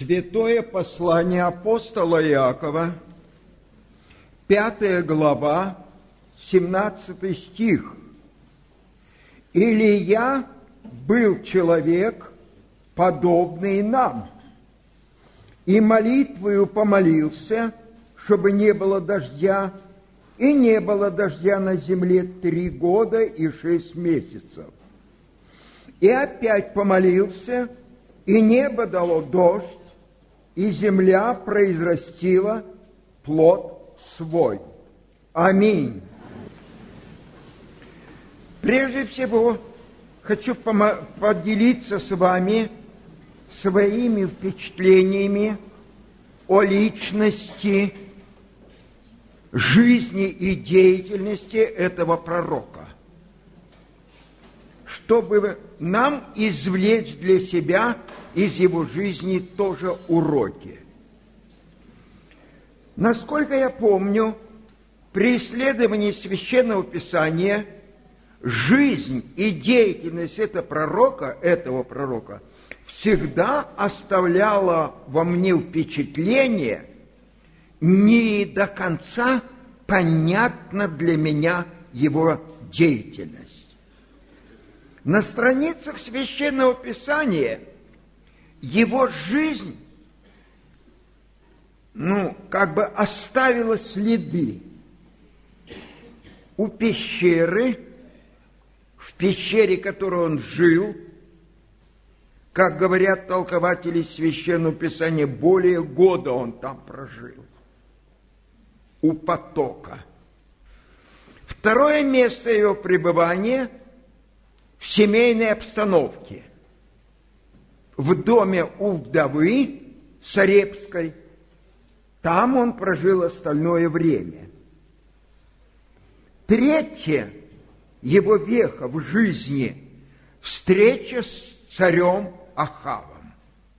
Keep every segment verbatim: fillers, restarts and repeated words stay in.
Святое послание апостола Иакова, пятая глава, семнадцатый стих. «Илия был человек, подобный нам, и молитвою помолился, чтобы не было дождя, и не было дождя на земле три года и шесть месяцев. И опять помолился, и небо дало дождь, и земля произрастила плод свой». Аминь. Прежде всего, хочу поделиться с вами своими впечатлениями о личности, жизни и деятельности этого пророка, чтобы нам извлечь для себя из его жизни тоже уроки. Насколько я помню, при исследовании Священного Писания жизнь и деятельность этого пророка, этого пророка всегда оставляла во мне впечатление не до конца понятна для меня его деятельность. На страницах Священного Писания его жизнь, ну, как бы оставила следы. У пещеры, в пещере, в которой он жил, как говорят толкователи Священного Писания, более года он там прожил. У потока. Второе место его пребывания в семейной обстановке. В доме у вдовы Сарепской. Там он прожил остальное время. Третье его веха в жизни – встреча с царем Ахавом,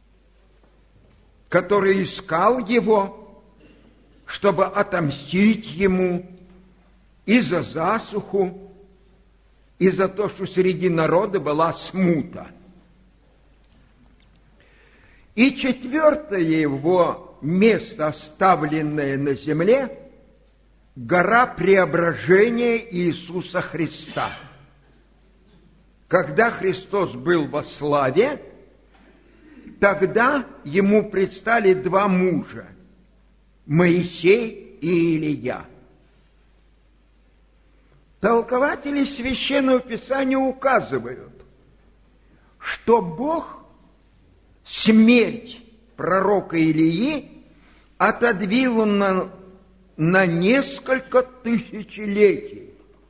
который искал его, чтобы отомстить ему и за засуху, и за то, что среди народа была смута. И четвертое его место, оставленное на земле, гора преображения Иисуса Христа. Когда Христос был во славе, тогда ему предстали два мужа, Моисей и Илия. Толкователи Священного Писания указывают, что Бог смерть пророка Илии отодвинул на, на несколько тысячелетий.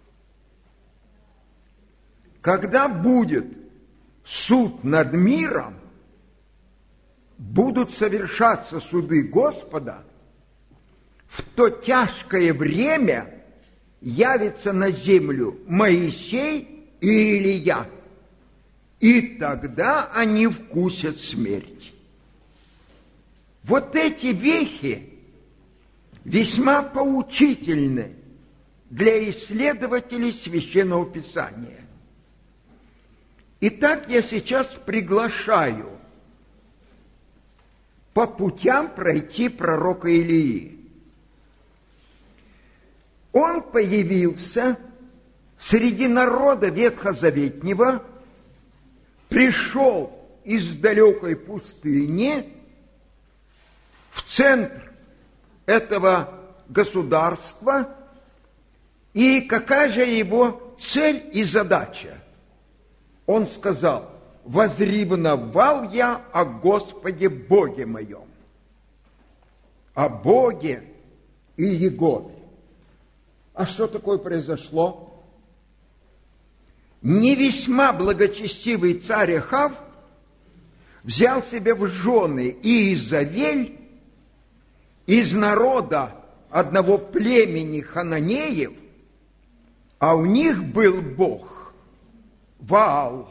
Когда будет суд над миром, будут совершаться суды Господа, в то тяжкое время явится на землю Моисей и Илия, и тогда они вкусят смерть. Вот эти вехи весьма поучительны для исследователей Священного Писания. Итак, я сейчас приглашаю по путям пройти пророка Илии. Он появился среди народа ветхозаветнего, пришел из далекой пустыни в центр этого государства, и какая же его цель и задача? Он сказал: «Возревновал я о Господе Боге моем, о Боге и Иегове». А что такое произошло? Не весьма благочестивый царь Ахав взял себе в жены Иезавель из народа одного племени хананеев, а у них был бог Ваал.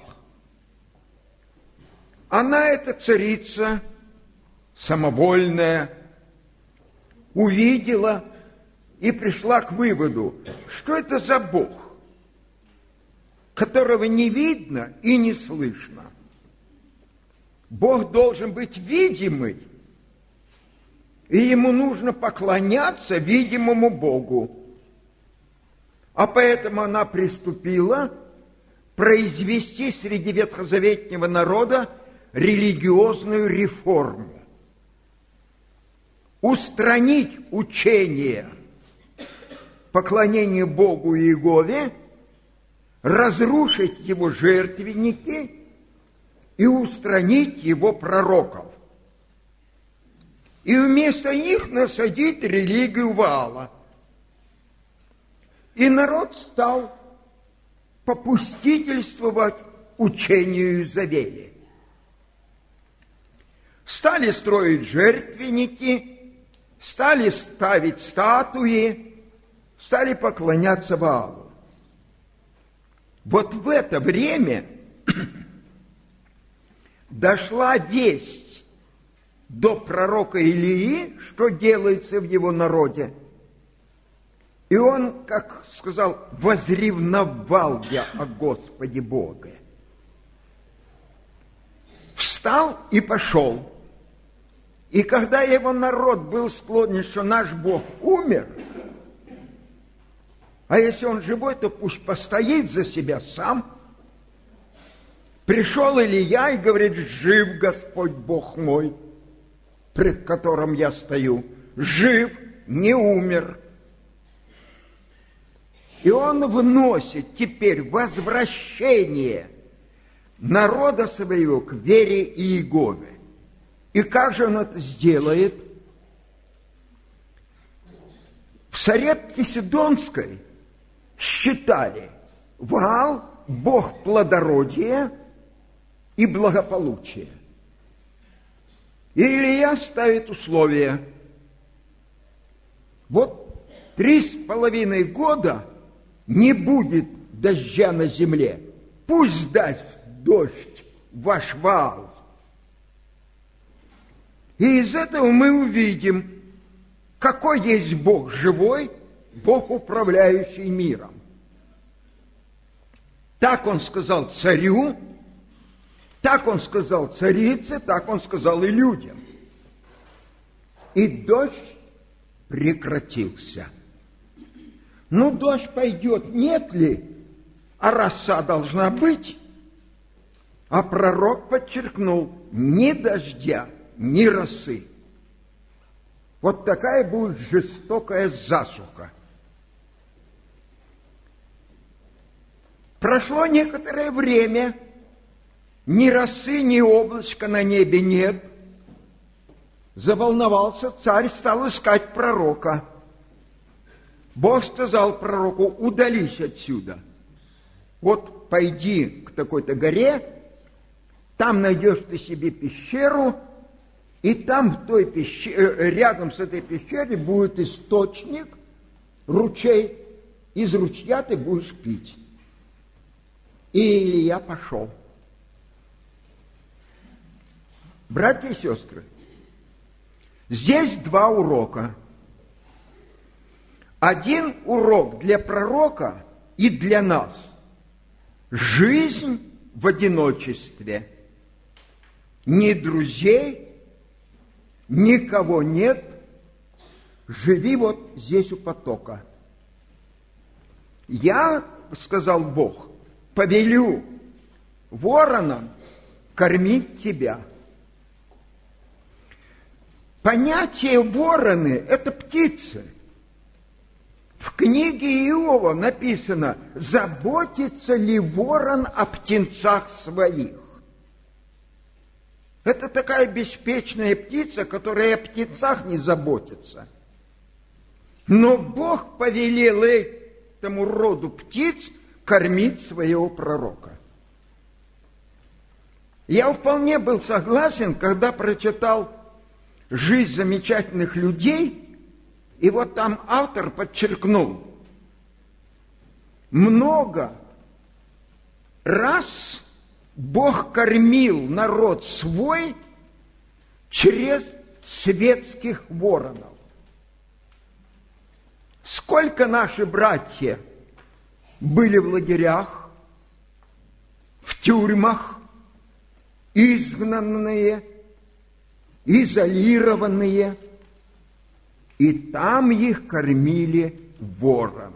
Она, эта царица, самовольная, увидела и пришла к выводу, что это за бог, которого не видно и не слышно. Бог должен быть видимый и ему нужно поклоняться видимому Богу. А поэтому она приступила произвести среди ветхозаветнего народа религиозную реформу. Устранить учение поклонения Богу Иегове, разрушить его жертвенники и устранить его пророков. И вместо них насадить религию Ваала. И народ стал попустительствовать учению Изавели. Стали строить жертвенники, стали ставить статуи, стали поклоняться Ваалу. Вот в это время дошла весть до пророка Илии, что делается в его народе. И он, как сказал, возревновал я о Господе Боге. Встал и пошел. И когда его народ был склонен, что наш Бог умер, а если он живой, то пусть постоит за себя сам. Пришел Илия и говорит: жив Господь Бог мой, пред которым я стою, жив, не умер. И он вносит теперь возвращение народа своего к вере Иегове. И как же он это сделает? В Сарепте Сидонской считали Ваал бог плодородия и благополучия. И Илия ставит условия. Вот три с половиной года не будет дождя на земле. Пусть даст дождь ваш Ваал. И из этого мы увидим, какой есть Бог живой, Бог, управляющий миром. Так он сказал царю, так он сказал царице, так он сказал и людям. И дождь прекратился. Ну, дождь пойдет, нет ли? А роса должна быть. А пророк подчеркнул: ни дождя, ни росы. Вот такая будет жестокая засуха. Прошло некоторое время, ни росы, ни облачка на небе нет. Заволновался царь, стал искать пророка. Бог сказал пророку: удались отсюда. Вот пойди к такой-то горе, там найдешь ты себе пещеру, и там в той пещере, рядом с этой пещерой будет источник, ручей, из ручья ты будешь пить. И Илия пошел. Братья и сестры, здесь два урока. Один урок для пророка и для нас. Жизнь в одиночестве. Ни друзей, никого нет. Живи вот здесь у потока. Я, сказал Бог, повелю воронам кормить тебя. Понятие вороны – это птицы. В книге Иова написано: заботится ли ворон о птенцах своих. Это такая беспечная птица, которая о птенцах не заботится. Но Бог повелел этому роду птиц кормить своего пророка. Я вполне был согласен, когда прочитал «Жизнь замечательных людей», и вот там автор подчеркнул: много раз Бог кормил народ свой через светских воронов. Сколько наши братья были в лагерях, в тюрьмах, изгнанные, изолированные, и там их кормили вороны.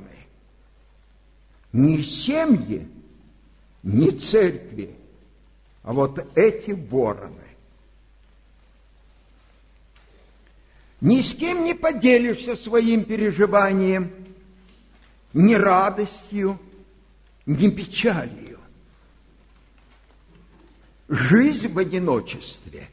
Не семьи, не церкви, а вот эти вороны. Ни с кем не поделишься своим переживанием, ни радостью, ни печалью. Жизнь в одиночестве.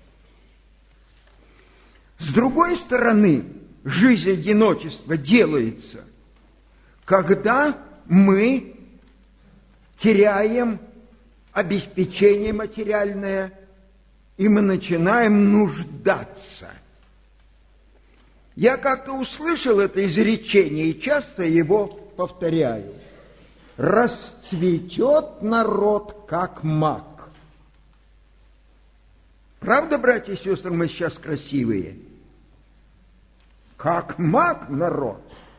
С другой стороны, жизнь одиночества делается, когда мы теряем обеспечение материальное, и мы начинаем нуждаться. Я как-то услышал это изречение и часто его повторяю. Расцветет народ, как мак. Правда, братья и сестры, мы сейчас красивые? Как мак народ.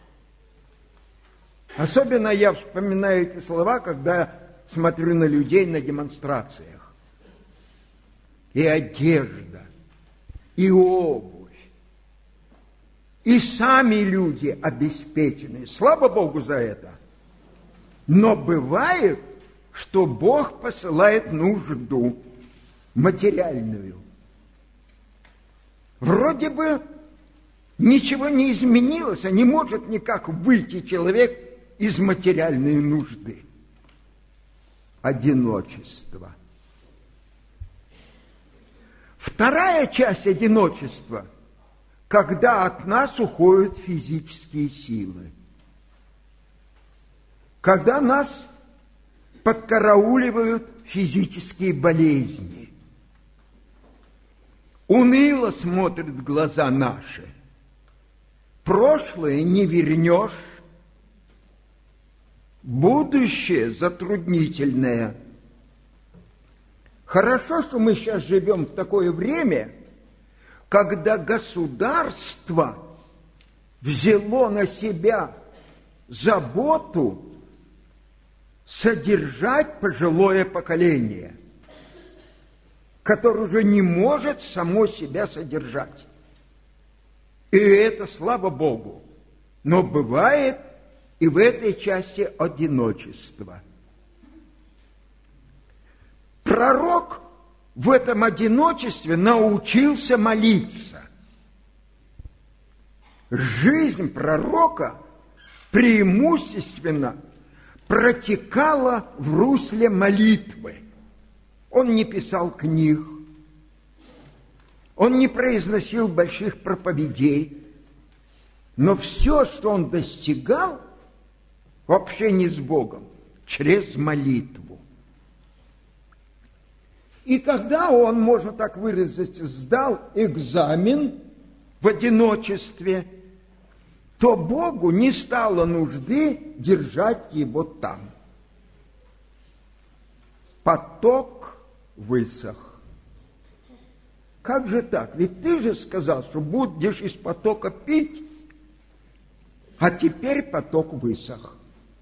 Особенно я вспоминаю эти слова, когда смотрю на людей на демонстрациях. И одежда, и обувь, и сами люди обеспечены. Слава Богу за это. Но бывает, что Бог посылает нужду материальную. Вроде бы ничего не изменилось, а не может никак выйти человек из материальной нужды. Одиночество. Вторая часть одиночества, когда от нас уходят физические силы. Когда нас подкарауливают физические болезни. Уныло смотрят в глаза наши. Прошлое не вернешь. Будущее затруднительное. Хорошо, что мы сейчас живем в такое время, когда государство взяло на себя заботу содержать пожилое поколение, которое уже не может само себя содержать. И это, слава Богу, но бывает и в этой части одиночество. Пророк в этом одиночестве научился молиться. Жизнь пророка преимущественно протекала в русле молитвы. Он не писал книг, он не произносил больших проповедей, но все, что он достигал в общении с Богом, через молитву. И когда он, можно так выразить, сдал экзамен в одиночестве, то Богу не стало нужды держать его там. Поток высох. Как же так? Ведь ты же сказал, что будешь из потока пить, а теперь поток высох.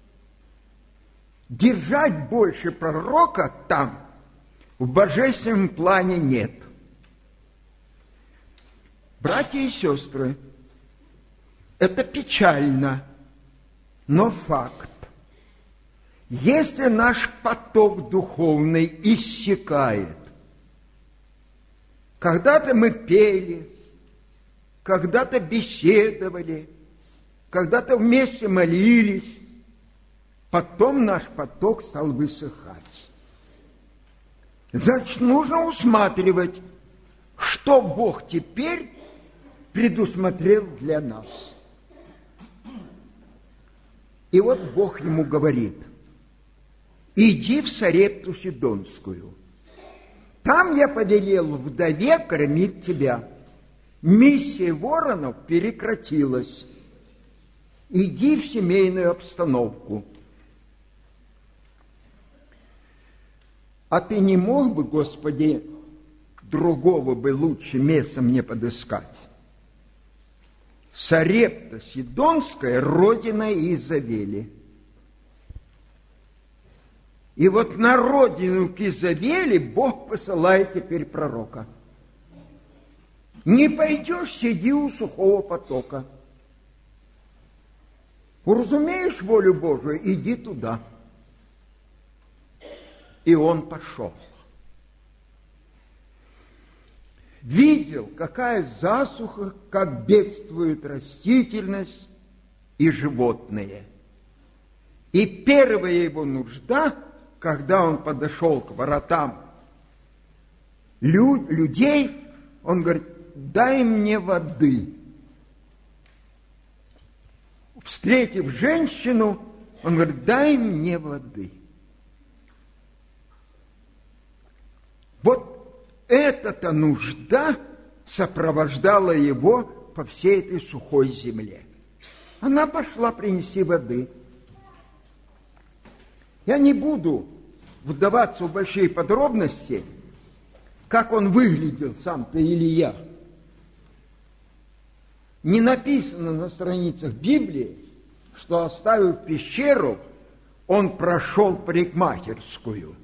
Держать больше пророка там в божественном плане нет. Братья и сестры, это печально, но факт. Если наш поток духовный иссякает, когда-то мы пели, когда-то беседовали, когда-то вместе молились, потом наш поток стал высыхать. Значит, нужно усматривать, что Бог теперь предусмотрел для нас. И вот Бог ему говорит: иди в Сарепту Сидонскую. Там я повелел вдове кормить тебя. Миссия воронов прекратилась. Иди в семейную обстановку. А ты не мог бы, Господи, другого бы лучше места мне подыскать? Сарепта Сидонская, родина Иезавели. И вот на родину к Иезавели Бог посылает теперь пророка. Не пойдешь, сиди у сухого потока. Уразумеешь волю Божию, иди туда. И он пошел. Видел, какая засуха, как бедствует растительность и животные. И первая его нужда, когда он подошел к воротам лю- людей, он говорит: дай мне воды. Встретив женщину, он говорит: дай мне воды. Вот эта-то нужда сопровождала его по всей этой сухой земле. Она пошла принести воды. Я не буду вдаваться в большие подробности, как он выглядел, сам-то Илия. Не написано на страницах Библии, что, оставив пещеру, он прошел парикмахерскую.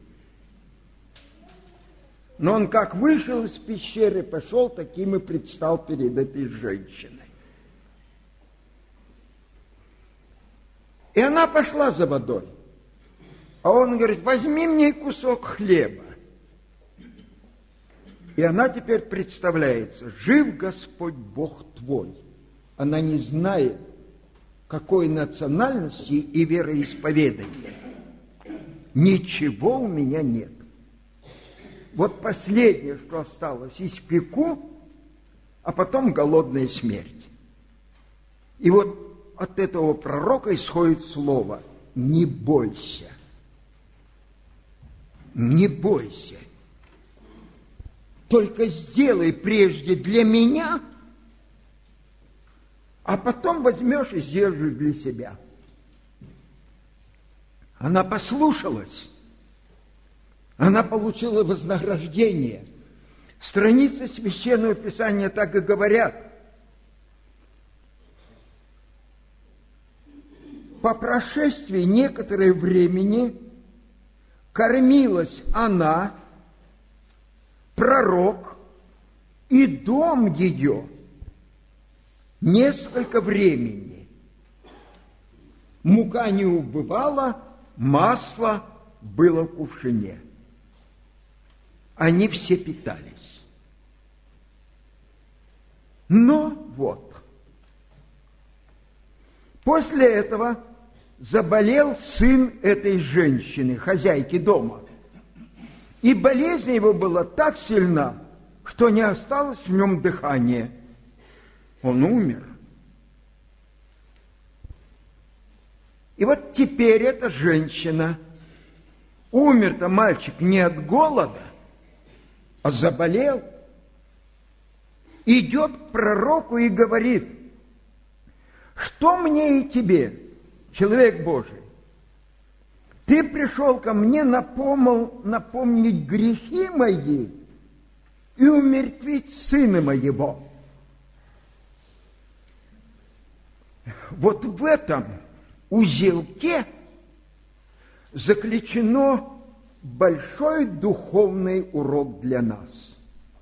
Но он как вышел из пещеры, пошел, таким и предстал перед этой женщиной. И она пошла за водой. А он говорит: возьми мне кусок хлеба. И она теперь представляется: жив Господь Бог твой. Она не знает, какой национальности и вероисповедания. Ничего у меня нет. Вот последнее, что осталось: испеку, а потом голодная смерть. И вот от этого пророка исходит слово: не бойся. Не бойся. Только сделай прежде для меня, а потом возьмешь и сделаешь для себя. Она послушалась. Она получила вознаграждение. Страницы Священного Писания так и говорят. По прошествии некоторого времени кормилась она, пророк и дом ее несколько времени. Мука не убывала, масло было в кувшине. Они все питались. Но вот, после этого заболел сын этой женщины, хозяйки дома. И болезнь его была так сильна, что не осталось в нем дыхания. Он умер. И вот теперь эта женщина, умер-то мальчик не от голода, а заболел, идет к пророку и говорит: что мне и тебе, человек Божий? Ты пришел ко мне напомнил, напомнить грехи мои и умертвить сына моего. Вот в этом узелке заключено большой духовный урок для нас.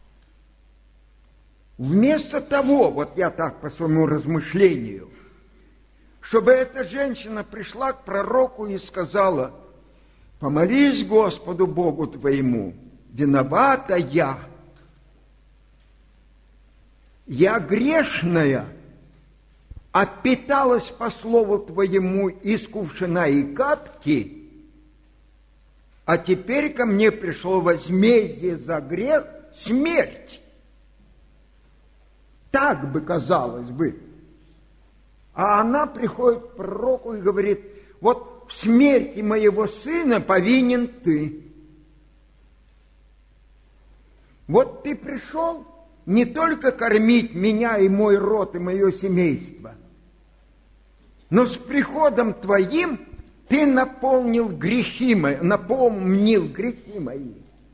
Вместо того, вот я так по своему размышлению, чтобы эта женщина пришла к пророку и сказала: помолись Господу Богу твоему, виновата я. Я грешная, а питалась по слову твоему из кувшина и катки, а теперь ко мне пришло возмездие за грех — смерть. Так бы казалось бы. А она приходит к пророку и говорит: вот в смерти моего сына повинен ты. Вот ты пришел не только кормить меня и мой род, и мое семейство, но с приходом твоим ты наполнил грехи мои, напомнил грехи мои.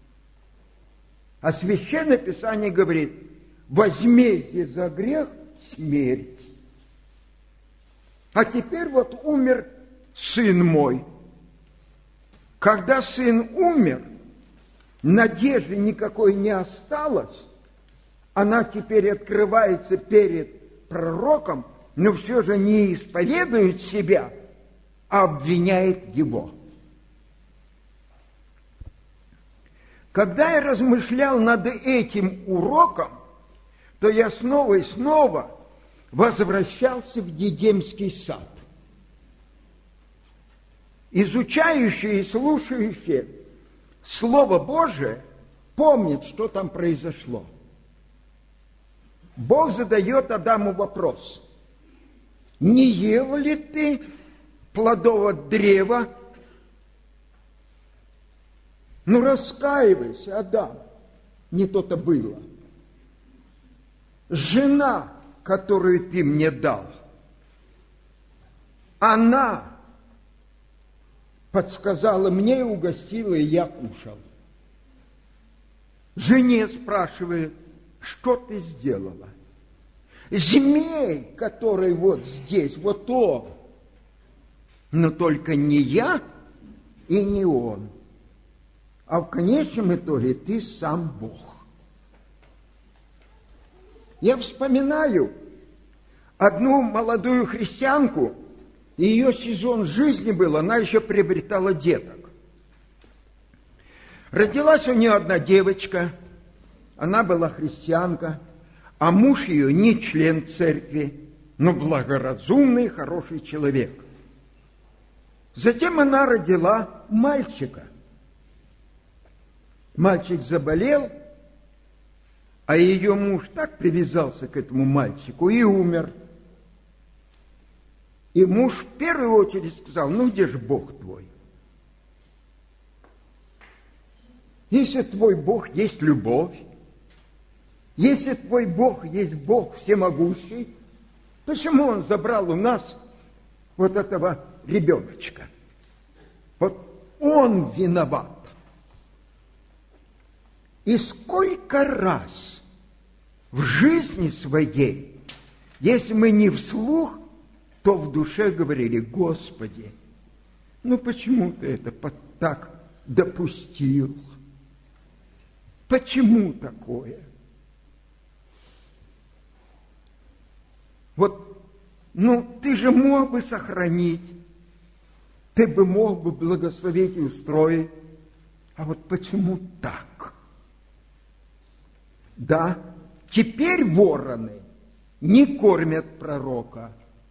А Священное Писание говорит: возмездие за грех — смерть. А теперь вот умер сын мой. Когда сын умер, надежды никакой не осталось, она теперь открывается перед пророком, но все же не исповедует себя, а обвиняет его. Когда я размышлял над этим уроком, то я снова и снова возвращался в Едемский сад. Изучающие и слушающие Слово Божие помнят, что там произошло. Бог задает Адаму вопрос: не ел ли ты плодов от древа? Ну, раскаивайся, Адам, не то-то было. Жена, которую ты мне дал, она подсказала мне и угостила, и я кушал. Жене спрашивает: что ты сделала? Змей, который вот здесь, вот он. Но только не я и не он. А в конечном итоге ты сам Бог. Я вспоминаю одну молодую христианку, и ее сезон жизни был, она еще приобретала деток. Родилась у нее одна девочка, она была христианка, а муж ее не член церкви, но благоразумный, хороший человек. Затем она родила мальчика. Мальчик заболел, а ее муж так привязался к этому мальчику и умер. И муж в первую очередь сказал: ну где же Бог твой? Если твой Бог есть любовь, если твой Бог есть Бог всемогущий, почему Он забрал у нас вот этого ребеночка? Вот Он виноват. И сколько раз в жизни своей, если мы не вслух, то в душе говорили: Господи, ну почему ты это так допустил? Почему такое? Вот, ну ты же мог бы сохранить, ты бы мог бы благословить и устроить, а вот почему так? Да, теперь вороны не кормят пророка.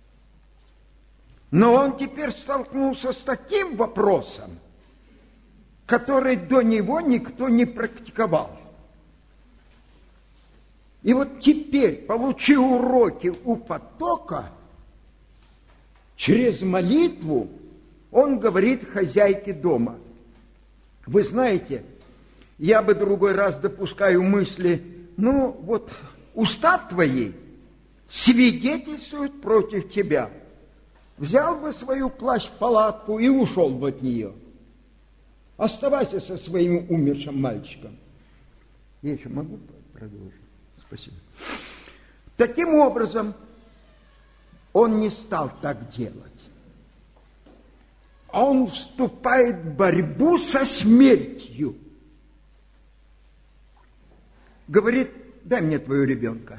Но он теперь столкнулся с таким вопросом, который до него никто не практиковал. И вот теперь, получив уроки у потока, через молитву он говорит хозяйке дома: вы знаете, я бы другой раз допускаю мысли, ну вот уста твои свидетельствуют против тебя. Взял бы свою плащ-палатку и ушел бы от нее. Оставайся со своим умершим мальчиком. Я еще могу продолжить? Спасибо. Таким образом, он не стал так делать. А он вступает в борьбу со смертью. Говорит: дай мне твоего ребенка.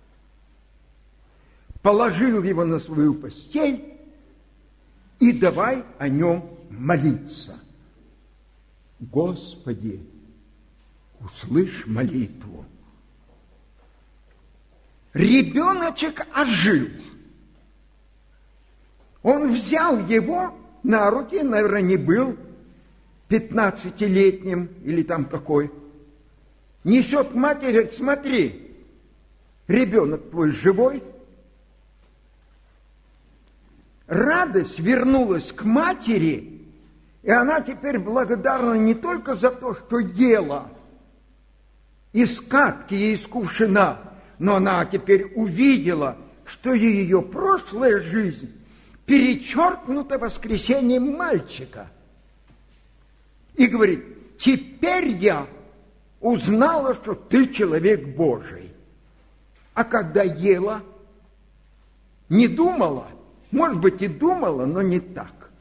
Положил его на свою постель и давай о нем молиться. Господи, услышь молитву. Ребеночек ожил. Он взял его на руки, наверное, не был пятнадцатилетним или там какой. Несет к матери, говорит: смотри, ребенок твой живой. Радость вернулась к матери, и она теперь благодарна не только за то, что ела из катки и из кувшина, но она теперь увидела, что ее прошлая жизнь перечеркнута воскресением мальчика. И говорит: теперь я узнала, что ты человек Божий. А когда ела, не думала. Может быть, и думала, но не так.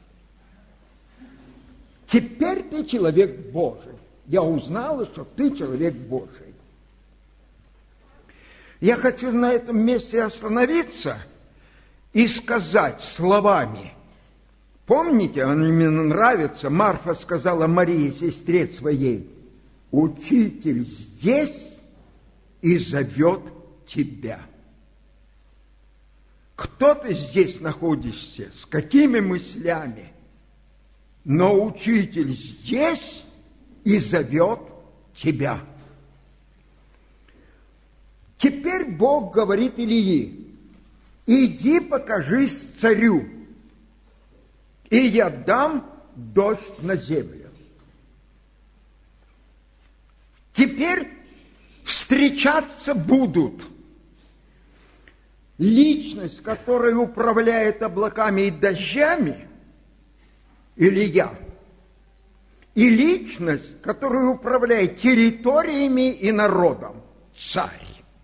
Теперь ты человек Божий. Я узнала, что ты человек Божий. Я хочу на этом месте остановиться и сказать словами. Помните, они мне нравятся, Марфа сказала Марии, сестре своей, «Учитель здесь и зовет тебя». Кто ты здесь находишься, с какими мыслями? Но учитель здесь и зовет тебя. Теперь Бог говорит Илии, иди покажись царю, и я дам дождь на землю. Теперь встречаться будут личность, которая управляет облаками и дождями, Илия, и личность, которая управляет территориями и народом, царь.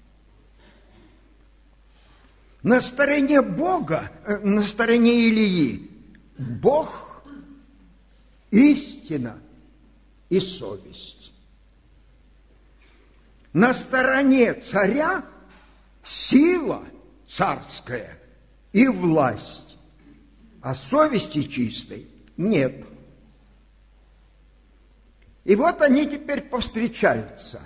На стороне Бога, на стороне Илии, Бог, истина и совесть. На стороне царя сила царская и власть, а совести чистой нет. И вот они теперь повстречаются.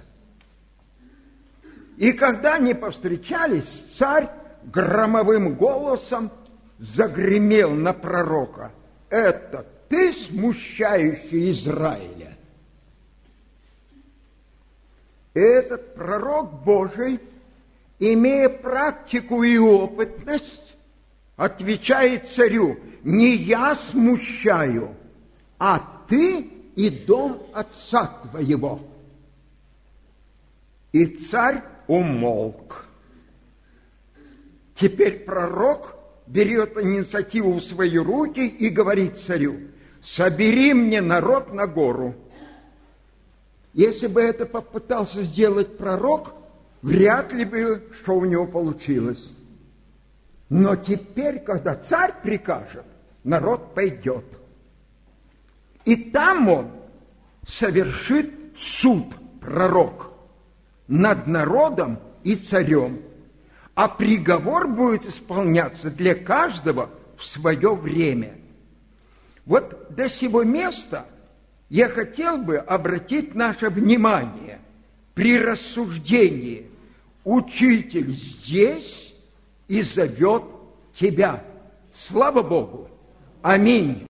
И когда они повстречались, царь громовым голосом загремел на пророка: «Это ты, смущающий Израиля?» Этот пророк Божий, имея практику и опытность, отвечает царю: «Не я смущаю, а ты и дом отца твоего». И царь умолк. Теперь пророк берет инициативу в свои руки и говорит царю: «Собери мне народ на гору». Если бы это попытался сделать пророк, вряд ли бы что у него получилось. Но теперь, когда царь прикажет, народ пойдет. И там он совершит суд, пророк, над народом и царем. А приговор будет исполняться для каждого в свое время. Вот до сего места я хотел бы обратить наше внимание при рассуждении: учитель здесь и зовет тебя. Слава Богу! Аминь!